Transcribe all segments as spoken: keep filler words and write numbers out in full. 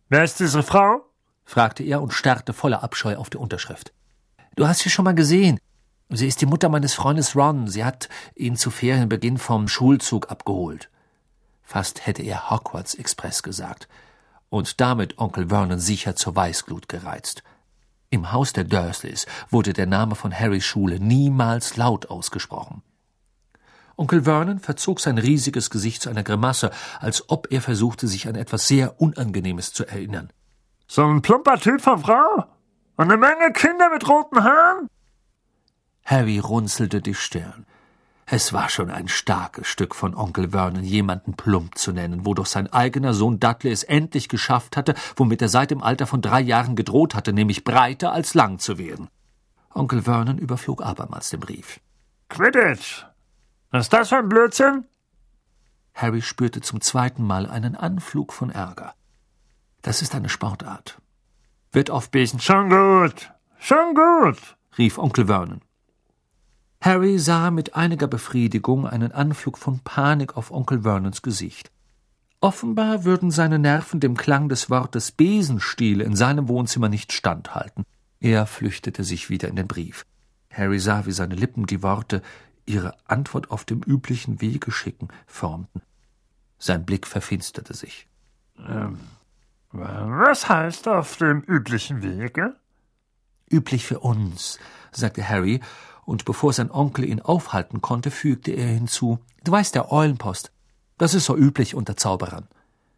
Wer ist diese Frau?« fragte er und starrte voller Abscheu auf die Unterschrift. »Du hast sie schon mal gesehen. Sie ist die Mutter meines Freundes Ron. Sie hat ihn zu Ferienbeginn vom Schulzug abgeholt.« Fast hätte er Hogwarts Express gesagt und damit Onkel Vernon sicher zur Weißglut gereizt. Im Haus der Dursleys wurde der Name von Harrys Schule niemals laut ausgesprochen. Onkel Vernon verzog sein riesiges Gesicht zu einer Grimasse, als ob er versuchte, sich an etwas sehr Unangenehmes zu erinnern. »So ein plumper Typ von Frau? Und eine Menge Kinder mit roten Haaren?« Harry runzelte die Stirn. Es war schon ein starkes Stück von Onkel Vernon, jemanden plump zu nennen, wodurch sein eigener Sohn Dudley es endlich geschafft hatte, womit er seit dem Alter von drei Jahren gedroht hatte, nämlich breiter als lang zu werden. Onkel Vernon überflog abermals den Brief. »Quidditch! Was ist das für ein Blödsinn?« Harry spürte zum zweiten Mal einen Anflug von Ärger. »Das ist eine Sportart. Wird auf Besen...« »Schon gut, schon gut«, rief Onkel Vernon. Harry sah mit einiger Befriedigung einen Anflug von Panik auf Onkel Vernons Gesicht. Offenbar würden seine Nerven dem Klang des Wortes Besenstiel in seinem Wohnzimmer nicht standhalten. Er flüchtete sich wieder in den Brief. Harry sah, wie seine Lippen die Worte »ihre Antwort auf dem üblichen Wege schicken« formten. Sein Blick verfinsterte sich. Ähm, was heißt auf dem üblichen Wege? »Üblich für uns«, sagte Harry, und bevor sein Onkel ihn aufhalten konnte, fügte er hinzu, »Du weißt, der Eulenpost, das ist so üblich unter Zauberern.«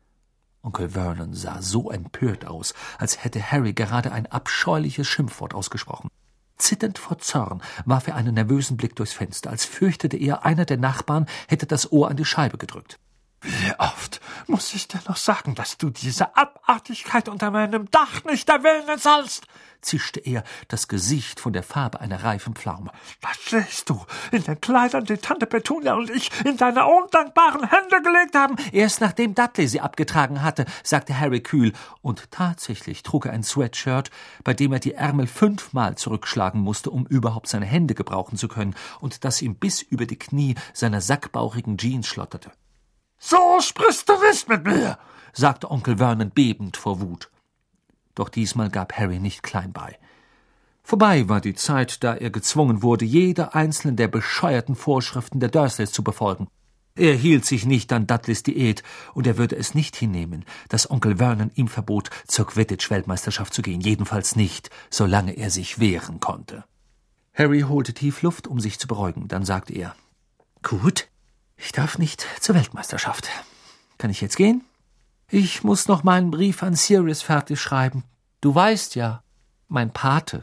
Onkel Vernon sah so empört aus, als hätte Harry gerade ein abscheuliches Schimpfwort ausgesprochen. Zitternd vor Zorn warf er einen nervösen Blick durchs Fenster, als fürchtete er, einer der Nachbarn hätte das Ohr an die Scheibe gedrückt. »Wie oft muss ich dir noch sagen, dass du diese Abartigkeit unter meinem Dach nicht erwähnen sollst?« zischte er, das Gesicht von der Farbe einer reifen Pflaume. »Was stehst du in den Kleidern, die Tante Petunia und ich in deine undankbaren Hände gelegt haben?« »Erst nachdem Dudley sie abgetragen hatte«, sagte Harry kühl, und tatsächlich trug er ein Sweatshirt, bei dem er die Ärmel fünfmal zurückschlagen musste, um überhaupt seine Hände gebrauchen zu können, und das ihm bis über die Knie seiner sackbauchigen Jeans schlotterte. »So sprichst du nicht mit mir«, sagte Onkel Vernon bebend vor Wut. Doch diesmal gab Harry nicht klein bei. Vorbei war die Zeit, da er gezwungen wurde, jede einzelne der bescheuerten Vorschriften der Dursleys zu befolgen. Er hielt sich nicht an Dudleys Diät, und er würde es nicht hinnehmen, dass Onkel Vernon ihm verbot, zur Quidditch-Weltmeisterschaft zu gehen, jedenfalls nicht, solange er sich wehren konnte. Harry holte tief Luft, um sich zu beruhigen. Dann sagte er, »Gut, ich darf nicht zur Weltmeisterschaft. Kann ich jetzt gehen? Ich muss noch meinen Brief an Sirius fertig schreiben. Du weißt ja, mein Pate.«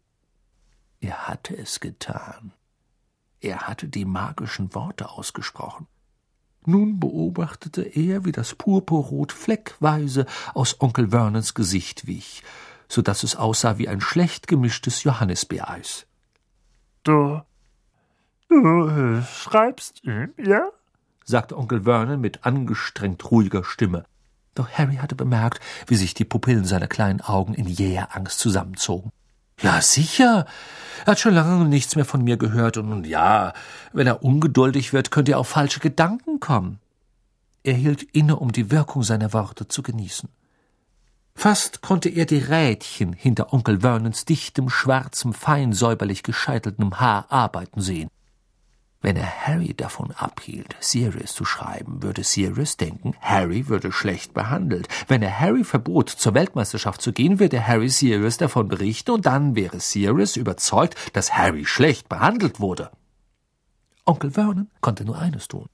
Er hatte es getan. Er hatte die magischen Worte ausgesprochen. Nun beobachtete er, wie das Purpurrot fleckweise aus Onkel Vernons Gesicht wich, so dass es aussah wie ein schlecht gemischtes Johannisbeereis. »Du, du äh, schreibst ihm, ja?« sagte Onkel Vernon mit angestrengt ruhiger Stimme. Doch Harry hatte bemerkt, wie sich die Pupillen seiner kleinen Augen in jäher Angst zusammenzogen. »Ja, sicher. Er hat schon lange nichts mehr von mir gehört, und nun ja, wenn er ungeduldig wird, könnte er auf falsche Gedanken kommen.« Er hielt inne, um die Wirkung seiner Worte zu genießen. Fast konnte er die Rädchen hinter Onkel Vernons dichtem, schwarzem, fein säuberlich gescheiteltem Haar arbeiten sehen. Wenn er Harry davon abhielt, Sirius zu schreiben, würde Sirius denken, Harry würde schlecht behandelt. Wenn er Harry verbot, zur Weltmeisterschaft zu gehen, würde Harry Sirius davon berichten, und dann wäre Sirius überzeugt, dass Harry schlecht behandelt wurde. Onkel Vernon konnte nur eines tun.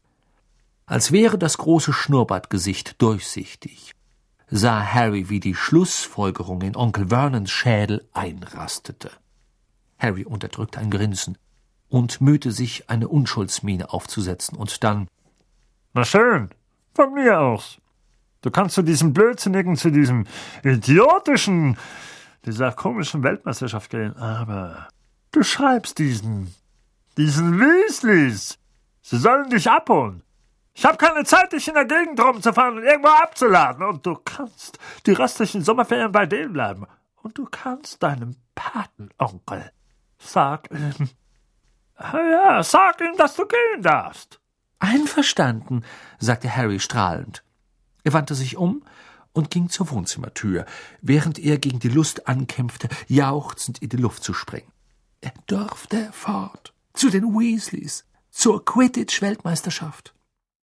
Als wäre das große Schnurrbartgesicht durchsichtig, sah Harry, wie die Schlussfolgerung in Onkel Vernons Schädel einrastete. Harry unterdrückte ein Grinsen und mühte sich, eine Unschuldsmiene aufzusetzen, und dann, »Na schön, von mir aus. Du kannst zu diesem blödsinnigen, zu diesem idiotischen, dieser komischen Weltmeisterschaft gehen, aber du schreibst diesen, diesen Weasleys. Sie sollen dich abholen. Ich habe keine Zeit, dich in der Gegend rumzufahren und irgendwo abzuladen, und du kannst die restlichen Sommerferien bei denen bleiben. Und du kannst deinem Patenonkel sag ihm, ja, sag ihm, dass du gehen darfst.« »Einverstanden«, sagte Harry strahlend. Er wandte sich um und ging zur Wohnzimmertür, während er gegen die Lust ankämpfte, jauchzend in die Luft zu springen. Er durfte fort, zu den Weasleys, zur Quidditch-Weltmeisterschaft.